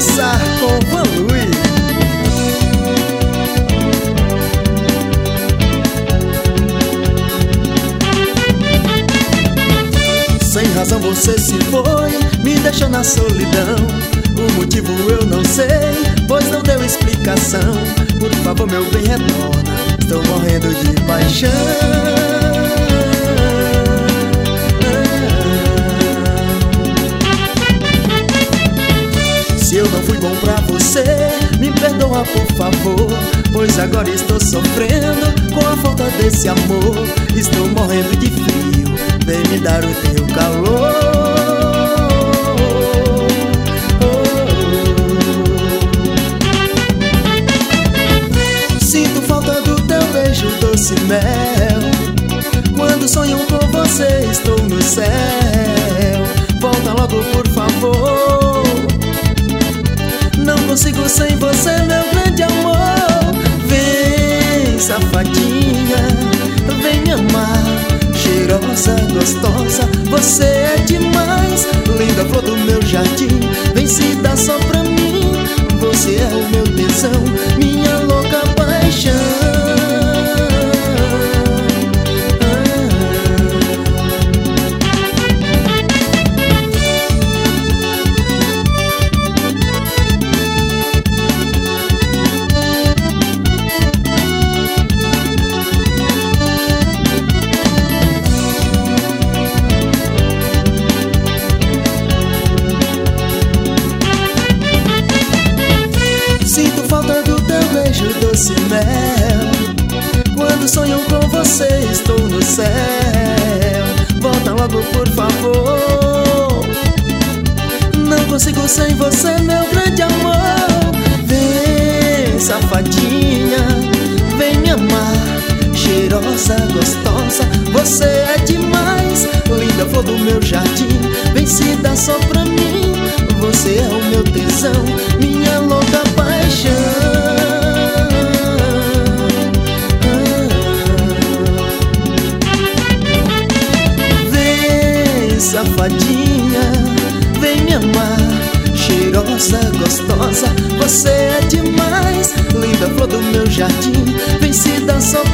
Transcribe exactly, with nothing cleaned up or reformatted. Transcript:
começar com o Van Luiz. Sem razão você se foi, me deixou na solidão. O motivo eu não sei, pois não deu explicação. Por favor, meu bem, retorna, estou morrendo de paixão. Se eu não fui bom pra você, me perdoa por favor, pois agora estou sofrendo com a falta desse amor. Estou morrendo de frio, vem me dar o teu calor. Sinto falta do teu beijo doce mel. Quando sonho com você estou no céu. Volta logo por favor, não consigo sem você, meu grande amor. Vem, safadinha, vem me amar. Cheirosa, gostosa, você é demais. Linda flor do meu jardim, vem se dar só pra mim. Você é o meu tesão, minha louca paixão. Doce mel, quando sonho com você estou no céu. Volta logo por favor, não consigo sem você, meu grande amor. Vem, safadinha, vem me amar. Cheirosa, gostosa, você é demais. Linda flor do meu jardim, vem se dar só pra mim. Você é o meu tesão, minha louca paixão. Safadinha, vem me amar. Cheirosa, gostosa, você é demais. Linda flor do meu jardim, vem se dar só